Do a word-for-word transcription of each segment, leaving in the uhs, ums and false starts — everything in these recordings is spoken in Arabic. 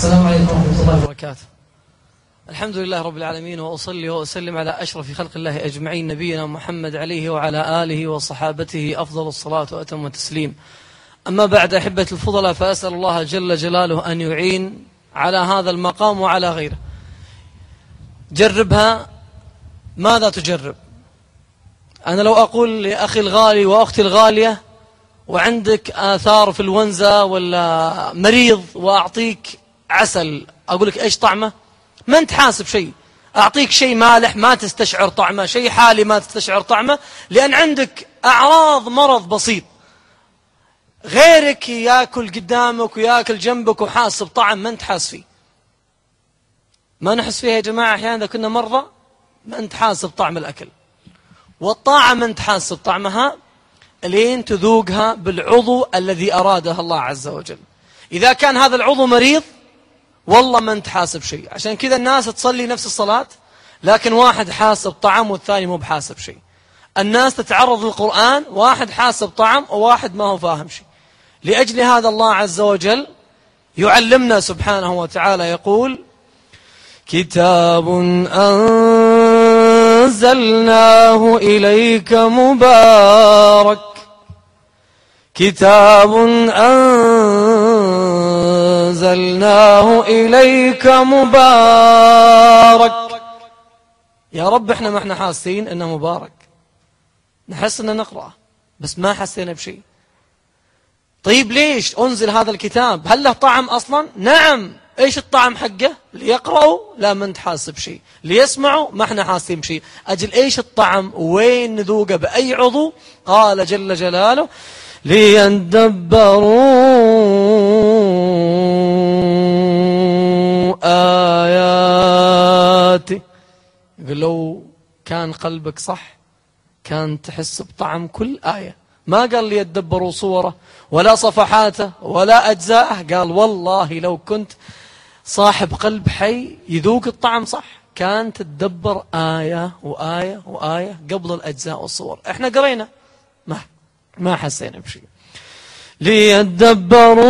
السلام عليكم ورحمة الله وبركاته. الحمد لله رب العالمين، وأصلي وأسلم على أشرف خلق الله أجمعين، نبينا محمد عليه وعلى آله وصحابته أفضل الصلاة وأتم التسليم. أما بعد، أحبة الفضلاء، فأسأل الله جل جلاله أن يعين على هذا المقام وعلى غيره. جربها، ماذا تجرب؟ أنا لو أقول لأخي الغالي وأختي الغالية وعندك آثار في الونزة ولا مريض وأعطيك عسل، أقول لك إيش طعمه؟ ما أنت حاسب شيء. أعطيك شيء مالح ما تستشعر طعمه، شيء حالي ما تستشعر طعمه، لأن عندك أعراض مرض بسيط. غيرك يأكل قدامك ويأكل جنبك وحاسب طعم ما أنت حاس فيه. ما نحس فيها يا جماعة أحيانا إذا كنا مرضى؟ ما أنت حاسب طعم الأكل. والطاعة ما أنت حاسب طعمها لين تذوقها بالعضو الذي أرادها الله عز وجل. إذا كان هذا العضو مريض والله ما أنت حاسب شيء. عشان كذا الناس تصلي نفس الصلاة لكن واحد حاسب طعم والثاني مو بحاسب شيء. الناس تتعرض للقرآن، واحد حاسب طعم وواحد ما هو فاهم شيء. لأجل هذا الله عز وجل يعلمنا سبحانه وتعالى، يقول: كتاب أنزلناه إليك مبارك كتاب أنزلناه إليك مبارك. يا رب احنا ما احنا حاسين انه مبارك، نحس انه نقرأ بس ما حسينا بشيء. طيب ليش أنزل هذا الكتاب؟ هل له طعم أصلا؟ نعم. إيش الطعم حقه؟ ليقرأوا لا ما انت حاسب شيء، ليسمعوا ما احنا حاسين بشيء. أجل إيش الطعم وين نذوقه بأي عضو؟ قال جل جلاله: ليدبروا آياته. يقول لو كان قلبك صح كان تحس بطعم كل آية. ما قال ليدبروا صوره ولا صفحاته ولا أجزاءه، قال والله لو كنت صاحب قلب حي يذوق الطعم صح كان تدبر آية وآية وآية قبل الأجزاء والصور. احنا قرينا ما ما حسينا بشيء. ليدبروا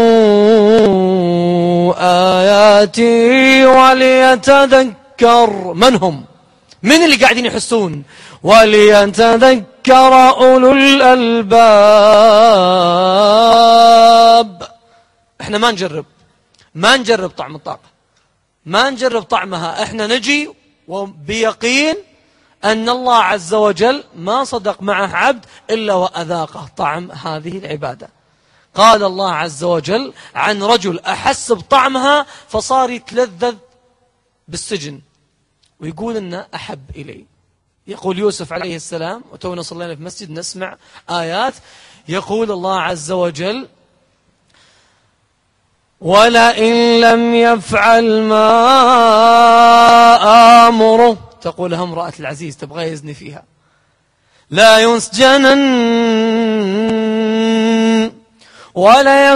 آياتي وليتذكر من هم؟ من اللي قاعدين يحسون؟ وليتذكر أولو الألباب. احنا ما نجرب ما نجرب طعم الطاقة، ما نجرب طعمها. احنا نجي وبيقين أن الله عز وجل ما صدق معه عبد إلا وأذاقه طعم هذه العبادة. قال الله عز وجل عن رجل أحس بطعمها فصار يتلذذ بالسجن ويقول إنه أحب إلي. يقول يوسف عليه السلام، وتونا صلينا في مسجد نسمع آيات، يقول الله عز وجل: ولئن لم يفعل ما آمره، تقولها امرأة العزيز تبغى يزني فيها، لا يسجنن ولا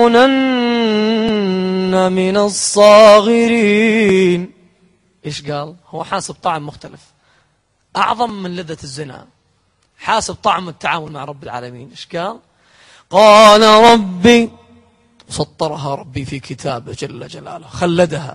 يكونن من الصاغرين. إيش قال؟ هو حاسب طعم مختلف أعظم من لذة الزنا، حاسب طعم التعامل مع رب العالمين. إيش قال؟ قال ربي، سطرها ربي في كتابه جل جلاله، خلدها،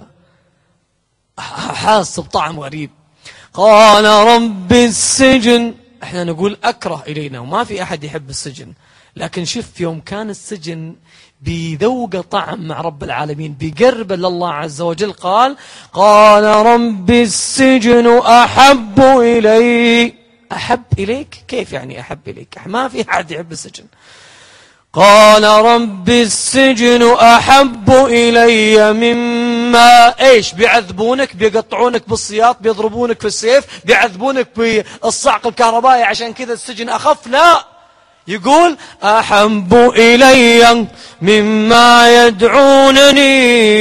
حاسب طعم غريب. قال رب السجن. احنا نقول أكره إلينا وما في أحد يحب السجن، لكن شوف يوم كان السجن بيذوق طعم مع رب العالمين بيقرب لله عز وجل، قال قال رب السجن أحب إلي. أحب إليك؟ كيف يعني أحب إليك؟ ما في أحد يحب السجن. قال رب السجن أحب إلي مما إيش؟ بيعذبونك، بيقطعونك بالسياط، بيضربونك في السيف، بيعذبونك بالصعق الكهربائي عشان كذا السجن أخف. لا، يقول أحب إلي مما يدعونني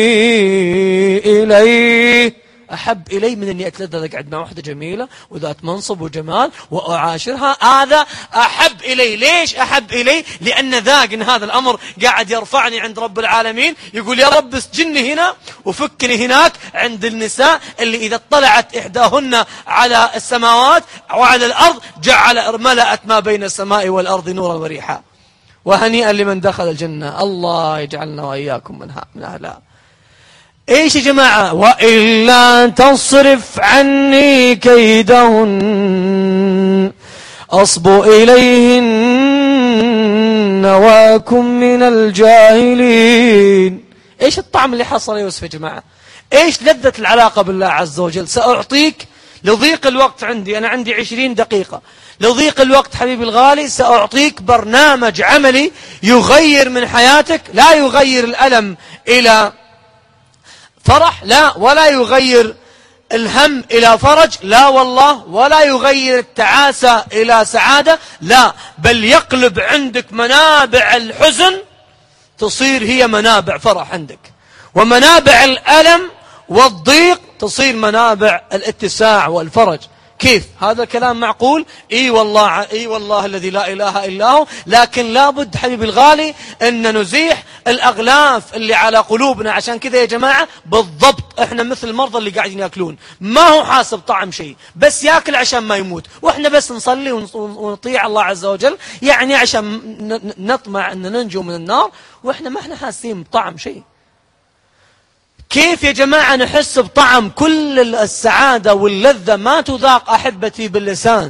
إليه. أحب إلي من أني أتلذذ أقعد مع واحدة جميلة وذات منصب وجمال وأعاشرها، هذا أحب إلي. ليش أحب إلي؟ لأن ذاق إن هذا الأمر قاعد يرفعني عند رب العالمين. يقول يا رب اسجني هنا وفكني هناك عند النساء اللي إذا اطلعت إحداهن على السماوات وعلى الأرض جعل ملأت ما بين السماء والأرض نورا وريحا. وهنيئا لمن دخل الجنة. الله يجعلنا وإياكم من أهلها. ايش يا جماعة؟ وإلا تصرف عني كيدهن أصب إليهن وأكن من الجاهلين. ايش الطعم اللي حصل يا يوسف يا جماعة؟ ايش لذة العلاقة بالله عز وجل؟ سأعطيك لضيق الوقت عندي، أنا عندي عشرين دقيقة، لضيق الوقت حبيبي الغالي سأعطيك برنامج عملي يغير من حياتك، لا يغير الألم إلى فرح، لا، ولا يغير الهم إلى فرج، لا والله، ولا يغير التعاسة إلى سعادة، لا، بل يقلب عندك منابع الحزن تصير هي منابع فرح عندك، ومنابع الألم والضيق تصير منابع الاتساع والفرج. كيف؟ هذا الكلام معقول؟ اي والله، اي والله الذي لا اله الا هو. لكن لابد حبيبي الغالي ان نزيح الاغلاف اللي على قلوبنا. عشان كذا يا جماعه بالضبط احنا مثل المرضى اللي قاعدين ياكلون، ما هو حاسب طعم شيء، بس ياكل عشان ما يموت، واحنا بس نصلي ونطيع الله عز وجل، يعني عشان نطمع ان ننجو من النار، واحنا ما احنا حاسين بطعم شيء. كيف يا جماعة نحس بطعم كل السعادة واللذة؟ ما تذاق أحبتي باللسان.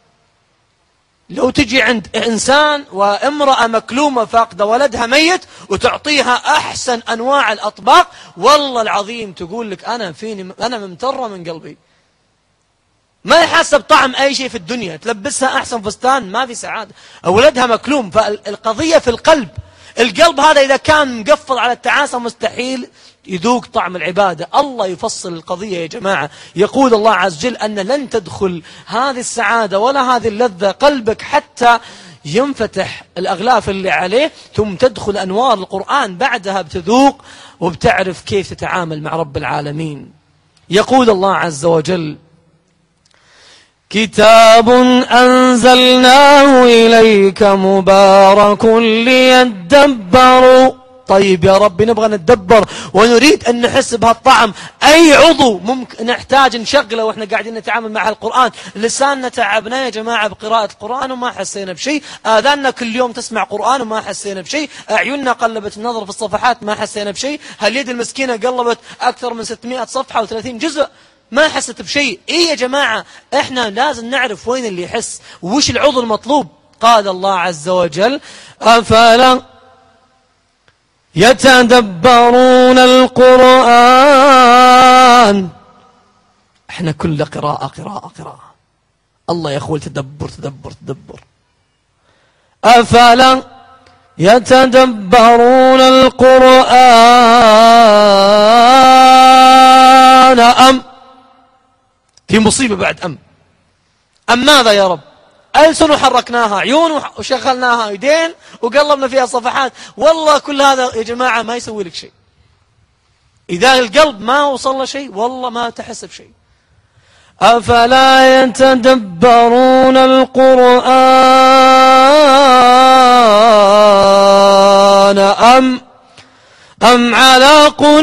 لو تجي عند إنسان وامرأة مكلومة فاقدة ولدها ميت وتعطيها أحسن أنواع الأطباق، والله العظيم تقول لك أنا فيني، أنا ممترة من قلبي، ما يحس بطعم أي شيء في الدنيا، تلبسها أحسن فستان ما في سعادة، ولدها مكلوم. فالقضية في القلب. القلب هذا إذا كان مقفل على التعاسة مستحيل يذوق طعم العبادة. الله يفصل القضية يا جماعة. يقول الله عز وجل أن لن تدخل هذه السعادة ولا هذه اللذة قلبك حتى ينفتح الأغلاف اللي عليه، ثم تدخل أنوار القرآن بعدها بتذوق وبتعرف كيف تتعامل مع رب العالمين. يقول الله عز وجل: كتاب أنزلناه إليك مبارك ليدبروا. طيب يا رب نبغى نتدبر ونريد أن نحس بهالطعم. أي عضو ممكن نحتاج نشغله وإحنا قاعدين نتعامل مع القرآن؟ لساننا تعبنا يا جماعة بقراءة القرآن وما حسينا بشيء، آذاننا كل يوم تسمع قرآن وما حسينا بشيء، أعيننا قلبت النظر في الصفحات ما حسينا بشيء، هاليد المسكينة قلبت أكثر من ستمائة صفحة وثلاثين جزء ما حست بشيء. إيه يا جماعة، إحنا لازم نعرف وين اللي يحس وش العضو المطلوب. قال الله عز وجل: أفلا يتدبرون القرآن. احنا كل قراءة قراءة قراءة. الله يقول تدبر تدبر تدبر. أفلا يتدبرون القرآن أم في مصيبة بعد أم أم ماذا يا رب؟ ألسن وحركناها، عيون وشغلناها، يدين وقلبنا فيها صفحات. والله كل هذا يا جماعة ما يسوي لك شيء. إذا القلب ما وصل له شيء والله ما تحس بشيء. أفلا يتدبرون القرآن أم أم على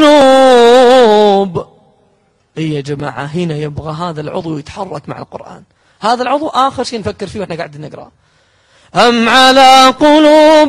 قلوب. إيه يا جماعة، هنا يبغى هذا العضو يتحرك مع القرآن. هذا العضو آخر شيء نفكر فيه وإحنا قاعدين نقرأ. أم على قلوب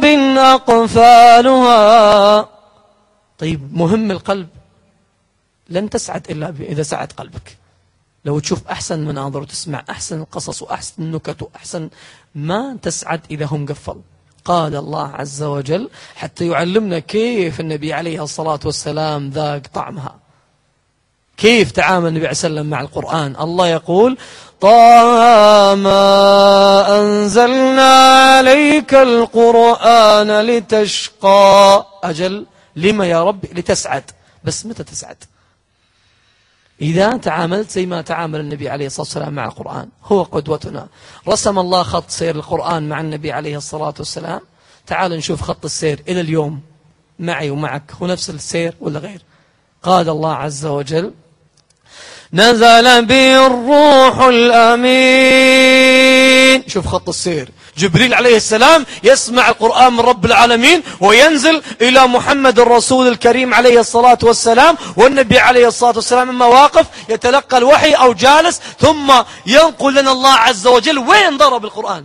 أقفالها. طيب مهم القلب، لن تسعد إلا إذا سعد قلبك. لو تشوف أحسن مناظر وتسمع أحسن القصص وأحسن النكت وأحسن، ما تسعد إذا هم قفل. قال الله عز وجل حتى يعلمنا كيف النبي عليه الصلاة والسلام ذاق طعمها، كيف تعامل النبي عليه الصلاة والسلام مع القرآن. الله يقول: طه ما أنزلنا عليك القرآن لتشقى. أجل لما يا رب؟ لتسعد. بس متى تسعد؟ إذا تعاملت زي ما تعامل النبي عليه الصلاة والسلام مع القرآن. هو قدوتنا. رسم الله خط سير القرآن مع النبي عليه الصلاة والسلام. تعال نشوف خط السير إلى اليوم معي ومعك، هو نفس السير ولا غير؟ قال الله عز وجل: نزل به الروح الأمين. شوف خط السير، جبريل عليه السلام يسمع القرآن من رب العالمين وينزل إلى محمد الرسول الكريم عليه الصلاة والسلام، والنبي عليه الصلاة والسلام من مواقف يتلقى الوحي أو جالس، ثم ينقل لنا الله عز وجل وين ضرب القرآن.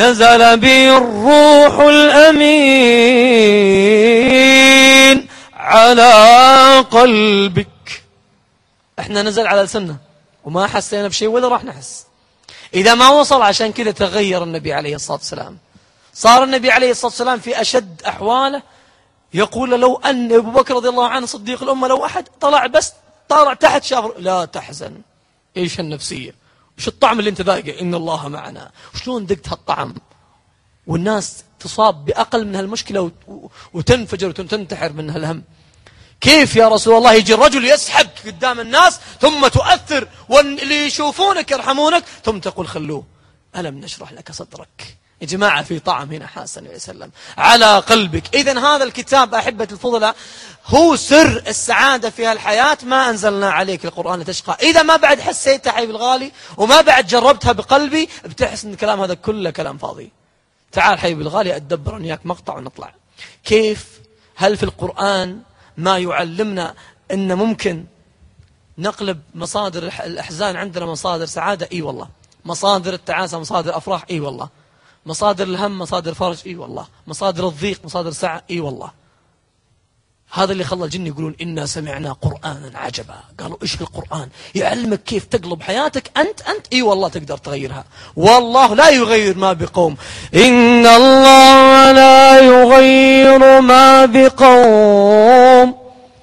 نزل به الروح الأمين على قلبك. احنا نزل على لسنة وما حسينا بشيء ولا راح نحس إذا ما وصل. عشان كذا تغير النبي عليه الصلاة والسلام. صار النبي عليه الصلاة والسلام في أشد أحواله يقول لو أن أبو بكر رضي الله عنه صديق الأمة لو أحد طلع بس طلع تحت شاف لا تحزن. إيش النفسية؟ إيش الطعم اللي أنت ذاقه؟ إن الله معنا. شلون ذقت هالطعم والناس تصاب بأقل من هالمشكلة وتنفجر وتنتحر من هالهم؟ كيف يا رسول الله يجي الرجل يسحب قدام الناس ثم تؤثر واللي يشوفونك يرحمونك ثم تقول خلوه؟ ألم نشرح لك صدرك؟ يا جماعة في طعم هنا حسن وسلم على قلبك. إذن هذا الكتاب أحبة الفضلاء هو سر السعادة في هالحياة. ما أنزلنا عليك القرآن لتشقى. إذا ما بعد حسيتها حبيب الغالي وما بعد جربتها بقلبي بتحس أن الكلام هذا كله كلام فاضي. تعال حبيب الغالي أدبر إياك مقطع ونطلع. كيف؟ هل في القرآن ما يعلمنا أن ممكن نقلب مصادر الأحزان عندنا مصادر سعادة؟ إي والله. مصادر التعاسة مصادر أفراح؟ إي والله. مصادر الهم مصادر فرج؟ إي والله. مصادر الضيق مصادر سعة؟ إي والله. هذا اللي خلى الجن يقولون إنا سمعنا قرآنا عجبا. قالوا إيش القرآن؟ يعلمك كيف تقلب حياتك أنت أنت إي والله تقدر تغيرها. والله لا يغير ما بقوم. إن الله لا يغير ما بقوم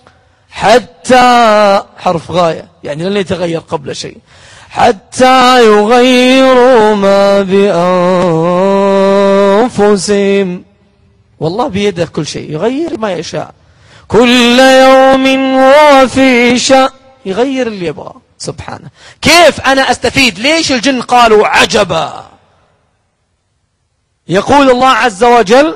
حتى حرف غاية يعني لن يتغير قبل شيء حتى يغيروا ما بأنفسهم. والله بيده كل شيء يغير ما يشاء. كل يوم هو في شأن يغير اللي يبغى سبحانه. كيف أنا أستفيد؟ ليش الجن قالوا عجبا؟ يقول الله عز وجل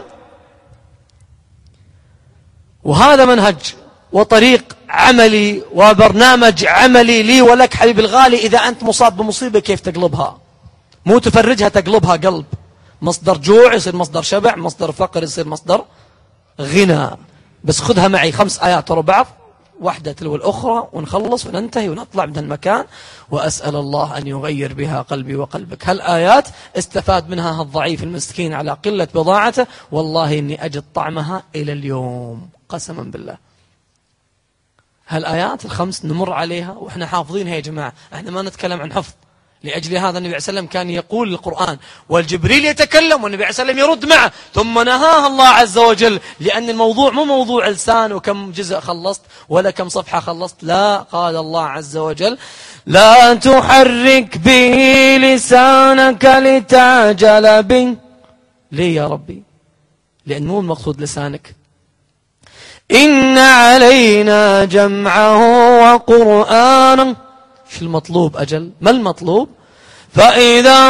وهذا منهج وطريق عملي وبرنامج عملي لي ولك حبيب الغالي. إذا أنت مصاب بمصيبة كيف تقلبها؟ مو تفرجها تقلبها قلب. مصدر جوع يصير مصدر شبع، مصدر فقر يصير مصدر غنى. بس خذها معي خمس آيات ورا بعض واحدة تلو الأخرى ونخلص وننتهي ونطلع من المكان وأسأل الله أن يغير بها قلبي وقلبك. هالآيات استفاد منها الضعيف المسكين على قلة بضاعته. والله إني أجد طعمها إلى اليوم قسما بالله. هالآيات الخمس نمر عليها وإحنا حافظينها يا جماعة. إحنا ما نتكلم عن حفظ. لأجل هذا النبي عليه السلام كان يقول القرآن والجبريل يتكلم والنبي عليه السلام يرد معه. ثم نهاه الله عز وجل لأن الموضوع مو موضوع لسان وكم جزء خلصت ولا كم صفحة خلصت. لا، قال الله عز وجل لا تحرك به لسانك لتعجل به. ليه يا ربي؟ لأن مو المقصود لسانك. إن علينا جمعه وقرآنه. شو المطلوب أجل؟ ما المطلوب؟ فإذا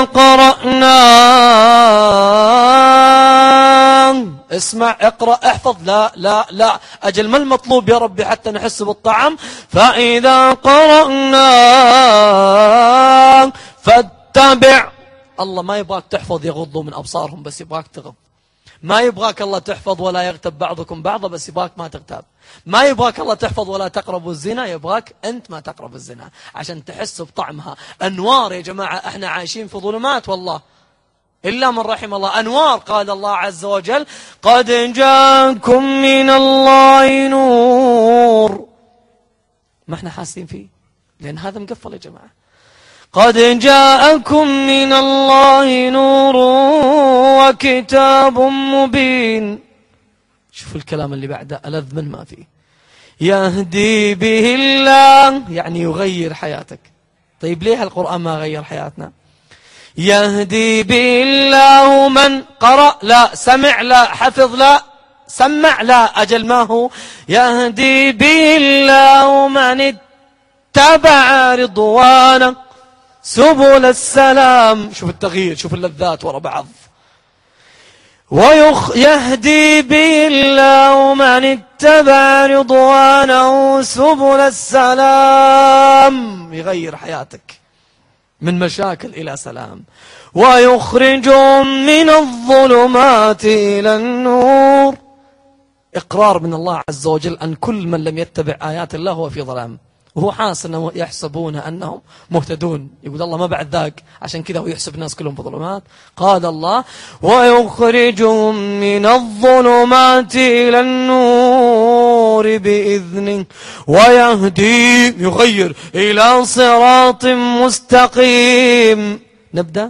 قرأناه اسمع اقرأ احفظ. لا لا لا أجل ما المطلوب يا ربي حتى نحس بالطعم؟ فإذا قرأناه فاتبع. الله ما يبغاك تحفظ يغضوا من أبصارهم بس يبغاك تغض. ما يبغاك الله تحفظ ولا يغتب بعضكم بعضا بس يبغاك ما تغتاب. ما يبغاك الله تحفظ ولا تقربوا الزنا يبغاك أنت ما تقرب الزنا عشان تحس بطعمها. أنوار يا جماعة. احنا عايشين في ظلمات والله إلا من رحم الله. أنوار. قال الله عز وجل قد جاءكم من الله نور. ما احنا حاسين فيه لأن هذا مقفل يا جماعة. قد جاءكم من الله نور وكتاب مبين. شوف الكلام اللي بعده ألذ من ما فيه. يهدي به الله يعني يغير حياتك. طيب ليه القرآن ما غير حياتنا؟ يهدي به الله من قرأ لا، سمع لا، حفظ لا، سمع لا. أجل ما هو؟ يهدي به الله من اتبع رضوانه سبل السلام. شوف التغيير، شوف اللذات ورا بعض. ويهدي به الله من اتبع رضوانه سبل السلام. يغير حياتك من مشاكل إلى سلام. ويخرجهم من الظلمات إلى النور. إقرار من الله عز وجل أن كل من لم يتبع آيات الله هو في ظلام وهو حاس أنه يحسبون أنهم مهتدون. يقول الله ما بعد ذاك عشان كذا هو يحسب الناس كلهم في ظلمات. قال الله ويخرجهم من الظلمات إلى النور الأمور بإذنه ويهدي يغير إلى صراط مستقيم. نبدأ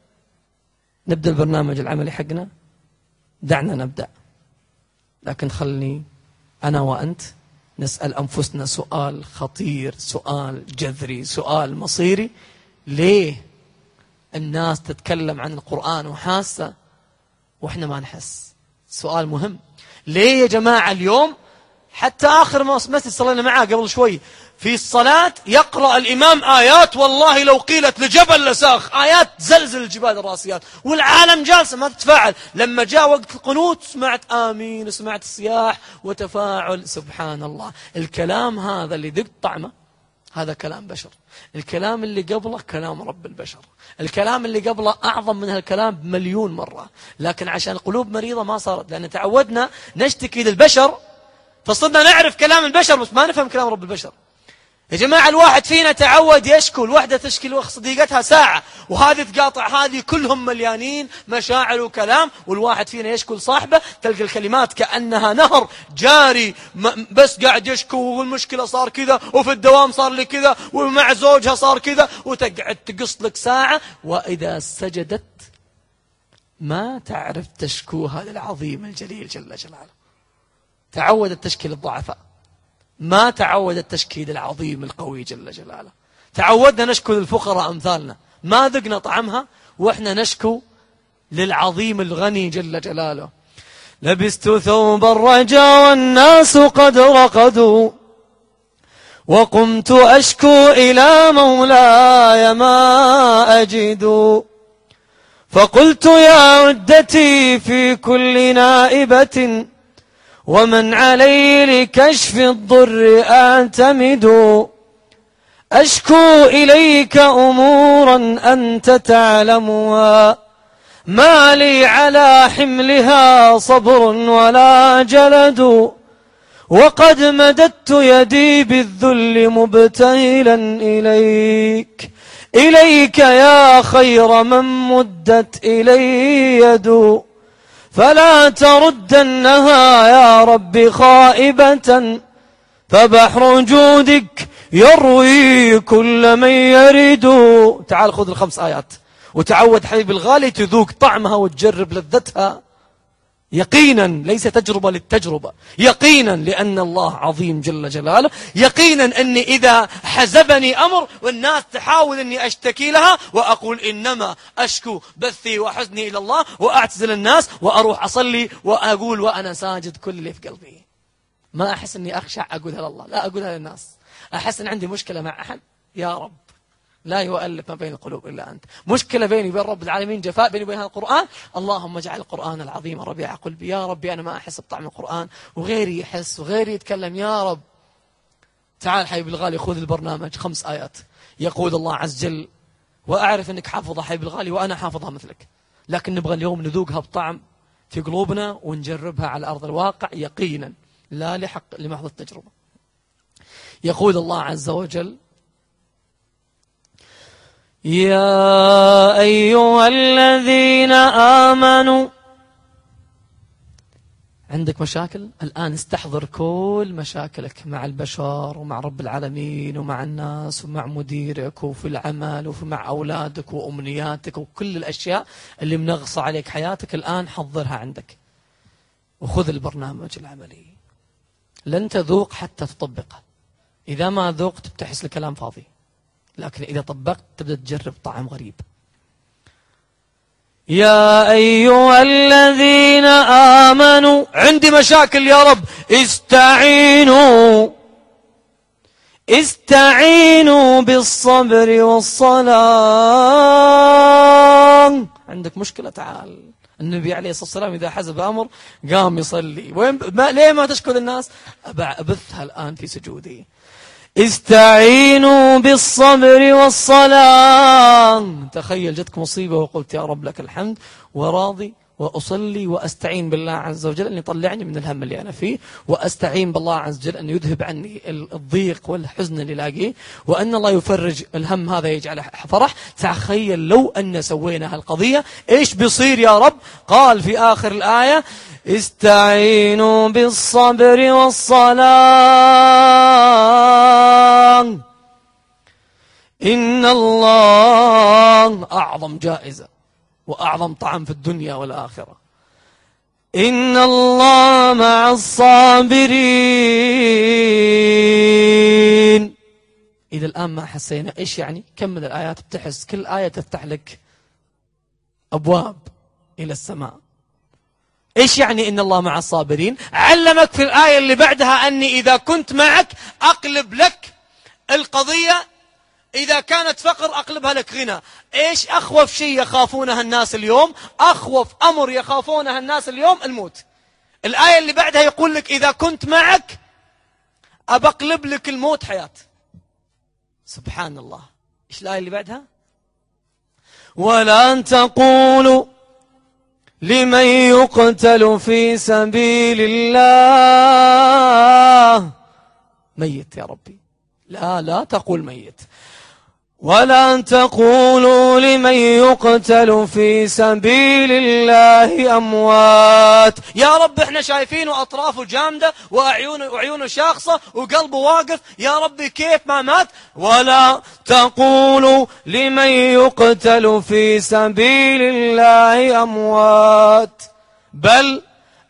نبدأ البرنامج العملي حقنا. دعنا نبدأ، لكن خلني أنا وأنت نسأل أنفسنا سؤال خطير، سؤال جذري، سؤال مصيري. ليه الناس تتكلم عن القرآن وحاسة وإحنا ما نحس؟ سؤال مهم. ليه يا جماعة اليوم حتى آخر مسجد صلينا معاه قبل شوي في الصلاة يقرأ الإمام آيات والله لو قيلت لجبل لساخ، آيات زلزل الجبال الراسيات، والعالم جالسة ما تتفاعل. لما جاء وقت القنوت سمعت آمين وسمعت الصياح وتفاعل. سبحان الله. الكلام هذا اللي ذقت طعمه هذا كلام بشر. الكلام اللي قبله كلام رب البشر. الكلام اللي قبله أعظم من هالكلام بمليون مرة، لكن عشان القلوب مريضة ما صارت، لأن تعودنا نشتكي للبشر فصرنا نعرف كلام البشر بس ما نفهم كلام رب البشر. يا جماعة الواحد فينا تعود يشكو، الوحدة تشكي صديقتها ساعة وهذه تقاطع هذه، كلهم مليانين مشاعر وكلام، والواحد فينا يشكو لصاحبه تلقى الكلمات كأنها نهر جاري بس قاعد يشكو، والمشكلة صار كذا، وفي الدوام صار لي كذا، ومع زوجها صار كذا، وتقعد تقص لك ساعة. وإذا سجدت ما تعرف تشكو هذا العظيم الجليل جل جلاله. تعودت تشكي للضعفاء، ما تعودت تشكي للعظيم القوي جل جلاله. تعودنا نشكو للفقراء أمثالنا، ما ذقنا طعمها وإحنا نشكو للعظيم الغني جل جلاله. لبست ثوب الرجا والناس قد رقدوا، وقمت أشكو إلى مولاي ما أجد، فقلت يا عدتي في كل نائبة، ومن علي لكشف الضر أعتمد، أشكو إليك أمورا أنت تعلمها، ما لي على حملها صبر ولا جلد، وقد مددت يدي بالذل مبتهلا إليك، إليك يا خير من مدت إلي يد، فلا تردنها يا رب خائبة، فبحر جودك يروي كل من يريد. تعال خذ الخمس آيات وتعود حبيب الغالي تذوق طعمها وتجرب لذتها يقينا، ليس تجربة للتجربة، يقينا لأن الله عظيم جل جلاله، يقينا أني إذا حزبني أمر والناس تحاول أني أشتكي لها وأقول إنما أشكو بثي وحزني إلى الله، وأعتزل الناس وأروح أصلي وأقول وأنا ساجد كل اللي في قلبي، ما أحس أني أخشع أقولها لله، لا أقولها للناس. أحس أن عندي مشكلة مع أحد، يا رب لا يؤلف ما بين القلوب إلا أنت. مشكلة بيني وبين رب العالمين، جفاء بيني وبين القرآن، اللهم اجعل القرآن العظيم ربيع قلبي. يا ربي أنا ما أحس بطعم القرآن وغيري يحس وغيري يتكلم، يا رب. تعال حبيبي الغالي خذ البرنامج، خمس آيات يقول الله عز وجل، وأعرف أنك حافظها حبيبي الغالي وأنا حافظها مثلك، لكن نبغى اليوم نذوقها بطعم في قلوبنا ونجربها على أرض الواقع يقينا، لا لحق لمحض التجربة. يقول الله عز وجل: يا أيها الذين آمنوا. عندك مشاكل الآن، استحضر كل مشاكلك مع البشر ومع رب العالمين ومع الناس ومع مديرك وفي العمل وفي مع أولادك وأمنياتك وكل الأشياء اللي منغصة عليك حياتك الآن، حضرها عندك وخذ البرنامج العملي. لن تذوق حتى تطبقه، إذا ما ذوقت بتحس الكلام فاضي، لكن إذا طبقت تبدأ تجرب طعم غريب. يا أيها الذين آمنوا، عندي مشاكل يا رب، استعينوا استعينوا بالصبر والصلاة. عندك مشكلة، تعال. النبي عليه الصلاة والسلام إذا حزب أمر قام يصلي. وين ما ليه ما تشكر الناس؟ أبثها الآن في سجودي. استعينوا بالصبر والصلاة. تخيل جتك مصيبة وقلت يا رب لك الحمد وراضي وأصلي وأستعين بالله عز وجل أن يطلعني من الهم اللي أنا فيه، وأستعين بالله عز وجل أن يذهب عني الضيق والحزن اللي لاقيه، وأن الله يفرج الهم هذا يجعله فرح. تخيل لو أن سوينا هالقضية إيش بيصير يا رب؟ قال في آخر الآية: استعينوا بالصبر والصلاة إن الله أعظم جائزة وأعظم طعم في الدنيا والآخرة، إن الله مع الصابرين. إذا الآن ما حسينا إيش يعني؟ كمل الآيات بتحس كل آية تفتح لك أبواب إلى السماء. إيش يعني إن الله مع الصابرين؟ علمك في الآية اللي بعدها أني إذا كنت معك أقلب لك القضية، إذا كانت فقر أقلبها لك غنى. إيش أخوف شيء يخافونها الناس اليوم؟ أخوف أمر يخافونها الناس اليوم الموت. الآية اللي بعدها يقول لك إذا كنت معك أبقلب لك الموت حياة. سبحان الله. إيش الآية اللي بعدها؟ ولا تقولوا لمن يقتل في سبيل الله ميت. يا ربي لا لا تقول ميت. ولا تقولوا لمن يقتل في سبيل الله أموات. يا رب احنا شايفينه أطرافه جامدة وأعيونه وعيونه شاخصة وقلبه واقف، يا ربي كيف ما مات؟ ولا تقولوا لمن يقتل في سبيل الله أموات بل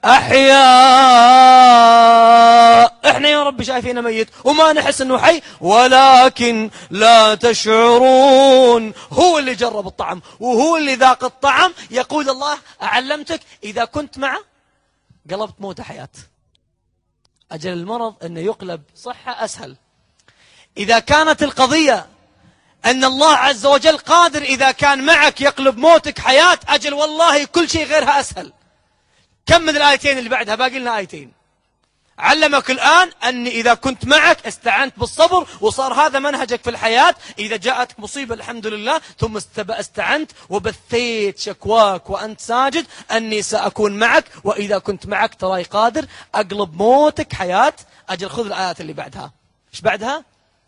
أحياء. احنا يا رب شايفينه ميت وما نحس انه حي، ولكن لا تشعرون. هو اللي جرب الطعم وهو اللي ذاق الطعم. يقول الله أعلمتك إذا كنت معه قلبت موت حياة. أجل المرض أنه يقلب صحة أسهل. إذا كانت القضية أن الله عز وجل قادر إذا كان معك يقلب موتك حياة، أجل والله كل شيء غيرها أسهل. كمل الآيتين اللي بعدها، باقي لنا آيتين. علمك الآن أني إذا كنت معك استعنت بالصبر، وصار هذا منهجك في الحياة. إذا جاءتك مصيبة الحمد لله، ثم استعنت وبثيت شكواك وأنت ساجد أني سأكون معك، وإذا كنت معك تراي قادر أقلب موتك حياة. أجل خذ الآيات اللي بعدها. إيش بعدها؟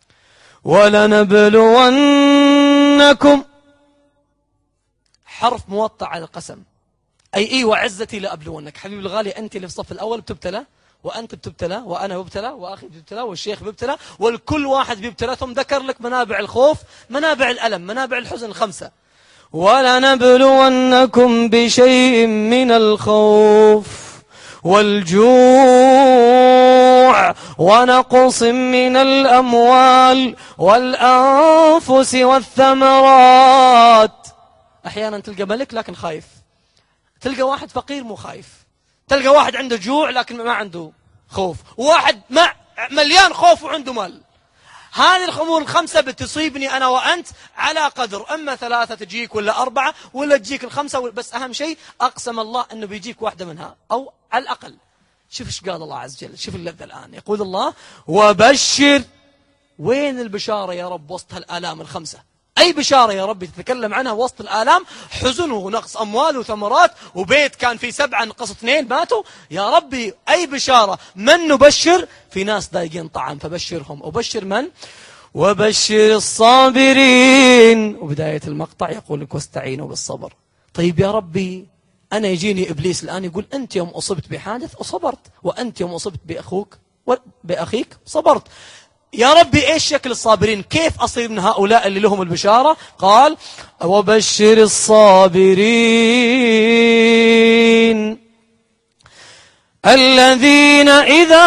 ولنبلونكم، حرف موطع على القسم، أي إي وعزتي لأبلونك. حبيبي الغالي أنت اللي في الصف الأول بتبتلى، وأنت بتبتلى، وأنا ببتلى، وأخي بيبتلى، والشيخ بيبتلى، والكل واحد بيبتلى. ثم ذكر لك منابع الخوف، منابع الألم، منابع الحزن الخمسة. ولنبلونكم بشيء من الخوف والجوع ونقص من الأموال والأنفس والثمرات. أحيانا تلقى ملك لكن خايف، تلقى واحد فقير مو خايف، تلقى واحد عنده جوع لكن ما عنده خوف، وواحد مع مليان خوف وعنده مال. هذه الأمور الخمسة بتصيبني أنا وأنت على قدر، أما ثلاثة تجيك ولا أربعة ولا تجيك الخمسة، بس أهم شيء أقسم الله أنه بيجيك واحدة منها أو على الأقل. شوف إيش قال الله عز وجل، شوف اللذة الآن. يقول الله وبشر. وين البشارة يا رب وسط هالآلام الخمسة؟ أي بشارة يا رب تتكلم عنها وسط الآلام؟ حزن ونقص أموال وثمرات، وبيت كان فيه سبعة نقص اثنين ماتوا. يا ربي أي بشارة؟ من نبشر؟ في ناس ضايقين طعم فبشرهم. وبشر من؟ وبشر الصابرين. وبداية المقطع يقول لك واستعينوا بالصبر. طيب يا ربي أنا يجيني إبليس الآن يقول أنت يوم أصبت بحادث وصبرت، وأنت يوم أصبت بأخوك بأخيك صبرت. يا ربي إيش شكل الصابرين؟ كيف أصير من هؤلاء اللي لهم البشارة؟ قال وبشر الصابرين الذين إذا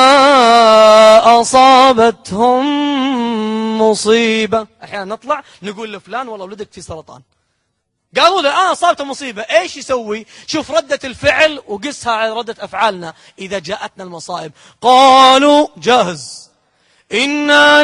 أصابتهم مصيبة. أحيانا نطلع نقول لفلان والله ولدك في سرطان، قالوا له أنا أصابته مصيبة، إيش يسوي؟ شوف ردة الفعل وقسها على ردة أفعالنا إذا جاءتنا المصائب. قالوا جاهز إنا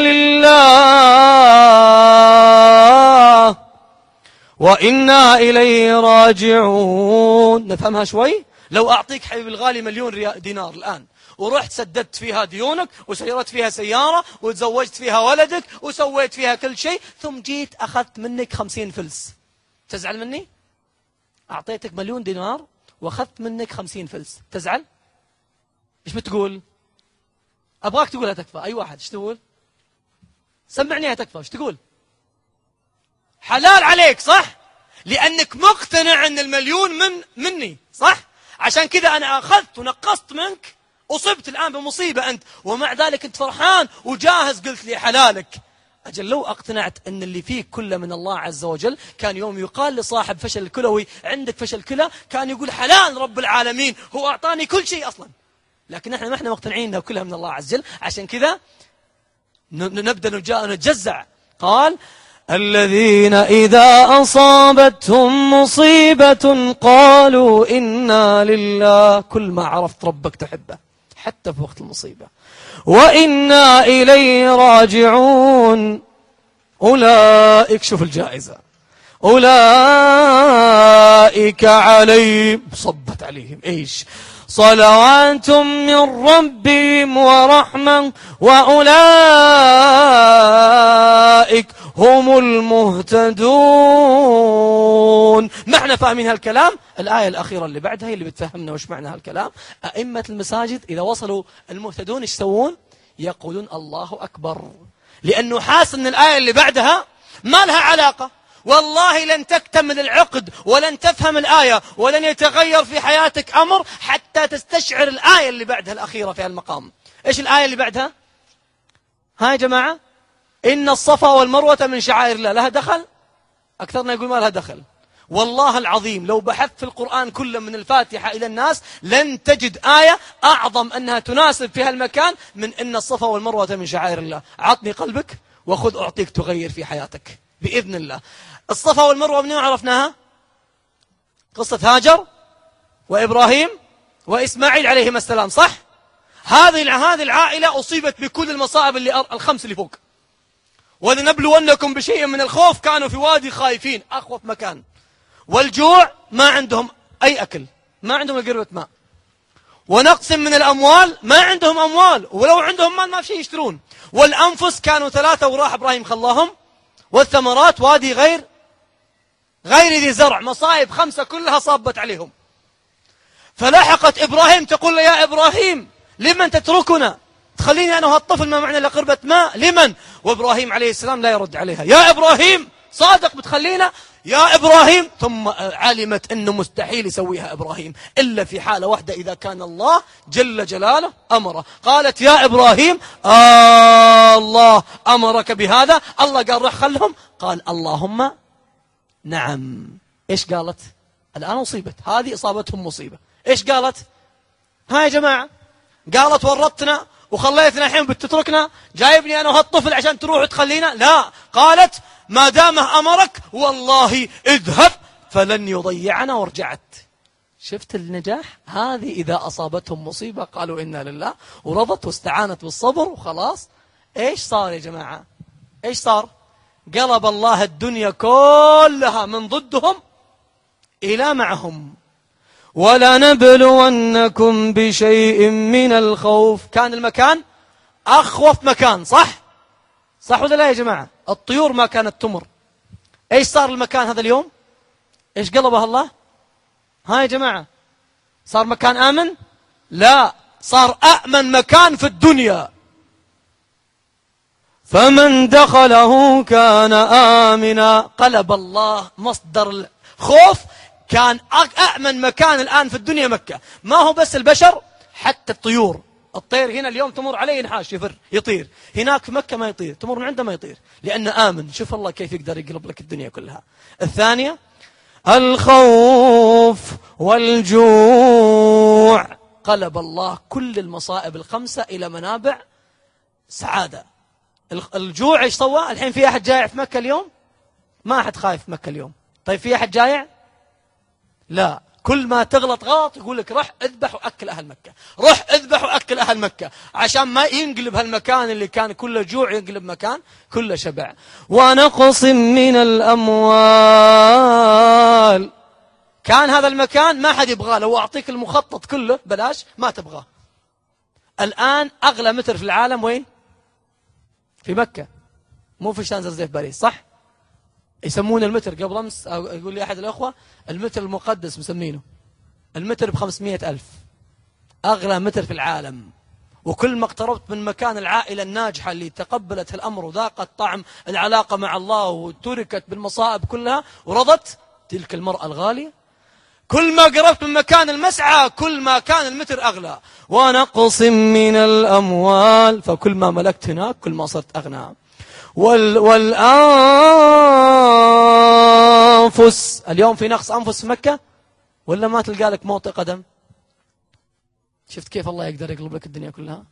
لله وإنا إليه راجعون. نفهمها شوي؟ لو أعطيك حبيب الغالي مليون دينار الآن ورحت سددت فيها ديونك وسيرت فيها سيارة وتزوجت فيها ولدك وسويت فيها كل شيء، ثم جيت أخذت منك خمسين فلس، تزعل مني؟ أعطيتك مليون دينار واخذت منك خمسين فلس، تزعل؟ ايش بتقول؟ ابغاك تقولها تكفى. اي واحد ايش تقول؟ سمعني يا تكفى، ايش تقول؟ حلال عليك، صح؟ لانك مقتنع ان المليون من مني، صح؟ عشان كذا انا اخذت ونقصت منك، اصبت الان بمصيبه انت، ومع ذلك انت فرحان وجاهز قلت لي حلالك. أجل لو اقتنعت أن اللي فيك كله من الله عز وجل، كان يوم يقال لصاحب فشل الكلوي عندك فشل كلى، كان يقول حلال رب العالمين، هو أعطاني كل شيء أصلا. لكن احنا ما احنا مقتنعين أنه كلها من الله عز وجل، عشان كذا نبدأ نتجزع. قال الذين إذا أصابتهم مصيبة قالوا إنا لله، كل ما عرفت ربك تحبه حتى في وقت المصيبة، وإنا إليه راجعون. أولئك، شوف الجائزة، أولئك عليهم، صبت عليهم إيش؟ صلوات من ربهم ورحمة وأولئك هم المهتدون. ما احنا فاهمين هالكلام؟ الآية الأخيرة اللي بعدها هي اللي بتفهمنا وش معنى هالكلام. أئمة المساجد إذا وصلوا المهتدون ايش يسوون؟ يقولون الله أكبر، لأنه حاس أن الآية اللي بعدها ما لها علاقة. والله لن تكتمل العقد ولن تفهم الآية ولن يتغير في حياتك أمر حتى تستشعر الآية اللي بعدها الأخيرة في المقام. إيش الآية اللي بعدها؟ ها يا جماعة، إن الصفا والمروة من شعائر الله. لها دخل؟ أكثرنا يقول ما لها دخل. والله العظيم لو بحثت في القرآن كله من الفاتحة إلى الناس لن تجد آية أعظم أنها تناسب في هالمكان من إن الصفا والمروة من شعائر الله. عطني قلبك وخذ أعطيك تغير في حياتك بإذن الله. الصفا والمروة منين عرفناها؟ قصة هاجر وإبراهيم وإسماعيل عليهما السلام، صح؟ هذه هذه العائلة أصيبت بكل المصائب اللي الخمس اللي فوق. ولنبلونكم بشيء من الخوف، كانوا في وادي خايفين، أخوف مكان، والجوع، ما عندهم أي أكل، ما عندهم قربة ماء، ونقص من الأموال، ما عندهم أموال، ولو عندهم مال ما في شيء يشترون، والأنفس كانوا ثلاثة وراح إبراهيم خلاهم، والثمرات وادي غير غير ذي زرع، مصائب خمسة كلها صابت عليهم. فلاحقت إبراهيم تقول له يا إبراهيم لمن تتركنا؟ تخليني أنا وهالطفل ما معنا لقربة ماء، لمن؟ وإبراهيم عليه السلام لا يرد عليها. يا إبراهيم صادق بتخلينا؟ يا إبراهيم. ثم علمت أنه مستحيل يسويها إبراهيم إلا في حالة واحدة، إذا كان الله جل جلاله أمره. قالت يا إبراهيم آه الله أمرك بهذا؟ الله قال روح خلهم؟ قال اللهم نعم. إيش قالت؟ الآن أصيبت، هذه إصابتهم مصيبة. إيش قالت؟ ها يا جماعة، قالت ورطتنا وخليتنا الحين بتتركنا، جايبني أنا وهالطفل عشان تروح تخلينا؟ لا، قالت ما دامه أمرك والله اذهب فلن يضيعنا، ورجعت. شفت النجاح؟ هذه إذا أصابتهم مصيبة قالوا إنا لله، ورضت واستعانت بالصبر وخلاص. إيش صار يا جماعة؟ إيش صار؟ قلب الله الدنيا كلها من ضدهم إلى معهم. ولنبلونكم بشيء من الخوف. كان المكان أخوف مكان، صح؟ صح ولا لا يا جماعة؟ الطيور ما كانت تمر. إيش صار المكان هذا اليوم؟ إيش قلبه الله؟ ها يا جماعة، صار مكان آمن؟ لا، صار أأمن مكان في الدنيا. فمن دخله كان آمنا. قلب الله مصدر الخوف، كان أأمن مكان الآن في الدنيا مكة. ما هو بس البشر، حتى الطيور. الطير هنا اليوم تمر عليه ينحاش يفر يطير، هناك في مكة ما يطير، تمر من عنده ما يطير، لأنه آمن. شوف الله كيف يقدر يقلب لك الدنيا كلها. الثانية الخوف والجوع. قلب الله كل المصائب الخمسة إلى منابع سعادة. الجوع ايش سوى؟ الحين في أحد جائع في مكة اليوم؟ ما أحد خايف في مكة اليوم. طيب في أحد جائع؟ لا. كل ما تغلط غلط يقول لك روح اذبح وأكل أهل مكة، روح اذبح وأكل أهل مكة، عشان ما ينقلب هالمكان اللي كان كله جوع ينقلب مكان كله شبع. ونقص من الأموال. كان هذا المكان ما حد يبغاه، لو أعطيك المخطط كله بلاش ما تبغاه. الآن أغلى متر في العالم وين؟ في مكة، مو في شانزليزيه في باريس، صح؟ يسمون المتر قبل أمس يقول لي أحد الأخوة المتر المقدس مسمينه. المتر بخمسمائة ألف، أغلى متر في العالم. وكل ما اقتربت من مكان العائلة الناجحة اللي تقبلت الأمر وذاقت طعم العلاقة مع الله وتركت بالمصائب كلها ورضت تلك المرأة الغالية، كل ما قربت من مكان المسعى كل ما كان المتر أغلى. ونقص من الأموال، فكل ما ملكت هناك كل ما صرت أغنى. وال والأنفس، اليوم في نقص أنفس في مكة ولا ما تلقى لك موطئ قدم؟ شفت كيف الله يقدر يقلب لك الدنيا كلها.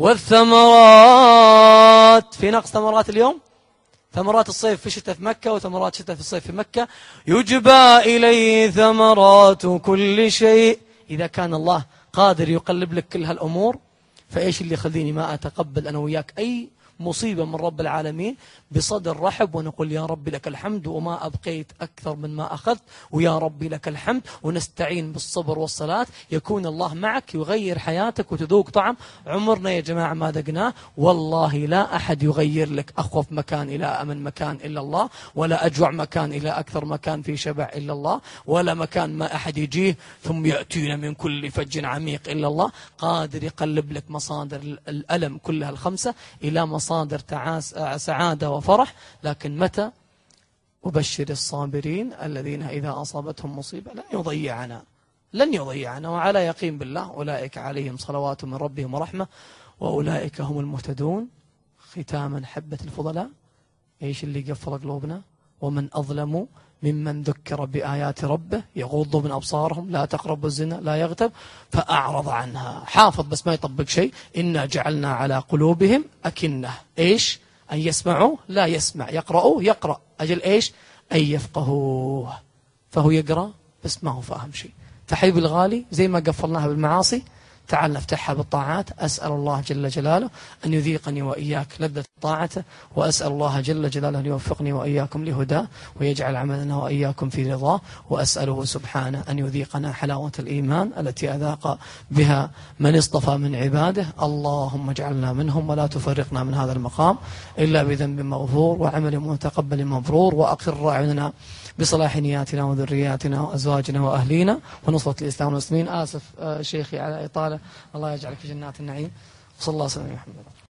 والثمرات، في نقص ثمرات اليوم، ثمرات الصيف في شتاء في مكة وثمرات شتاء في الصيف في مكة. يجبى إليه ثمرات كل شيء. إذا كان الله قادر يقلب لك كل هالأمور، فإيش اللي يخليني ما أتقبل أنا وياك أي مصيبة من رب العالمين بصدر رحب، ونقول يا ربي لك الحمد وما أبقيت أكثر من ما أخذت، ويا ربي لك الحمد، ونستعين بالصبر والصلاة. يكون الله معك يغير حياتك وتذوق طعم عمرنا يا جماعة ما ذقناه. والله لا أحد يغير لك أخوف مكان إلى أمن مكان إلا الله، ولا أجوع مكان إلى أكثر مكان في شبع إلا الله، ولا مكان ما أحد يجيه ثم يأتينا من كل فج عميق إلا الله. قادر يقلب لك مصادر الألم كلها الخمسة إلى مصادر مصادر تعاس سعادة وفرح. لكن متى؟ أبشر الصابرين الذين إذا أصابتهم مصيبة لن يضيعنا لن يضيعنا وعلى يقين بالله، أولئك عليهم صلوات من ربهم ورحمة وأولئك هم المهتدون. ختاما حبة الفضلاء، إيش اللي قفل قلوبنا؟ ومن أظلم ممن ذكر بآيات ربه يغض من أبصارهم لا تقربوا الزنا لا يغتب فأعرض عنها. حافظ بس ما يطبق شيء. إنا جعلنا على قلوبهم أكنة، إيش؟ أن يسمعوا لا يسمع، يقرأوا يقرأ، أجل إيش؟ أن يفقهوه. فهو يقرأ بس ما هو فاهم شيء. فحبيبي الغالي، زي ما قفلناها بالمعاصي تعال نفتحها بالطاعات. أسأل الله جل جلاله أن يذيقني وإياك لذة طاعته، وأسأل الله جل جلاله أن يوفقني وإياكم لهداه ويجعل عملنا وإياكم في رضاه، وأسأله سبحانه أن يذيقنا حلاوة الإيمان التي أذاق بها من اصطفى من عباده. اللهم اجعلنا منهم ولا تفرقنا من هذا المقام إلا بذنب مغفور وعمل متقبل مبرور، وأقر أعيننا بصلاح نياتنا وذرياتنا وأزواجنا وأهلينا ونصرة الإسلام والمسلمين. آسف شيخي على إطالة، الله يجعلك في جنات النعيم. وصلى الله وسلم على محمد.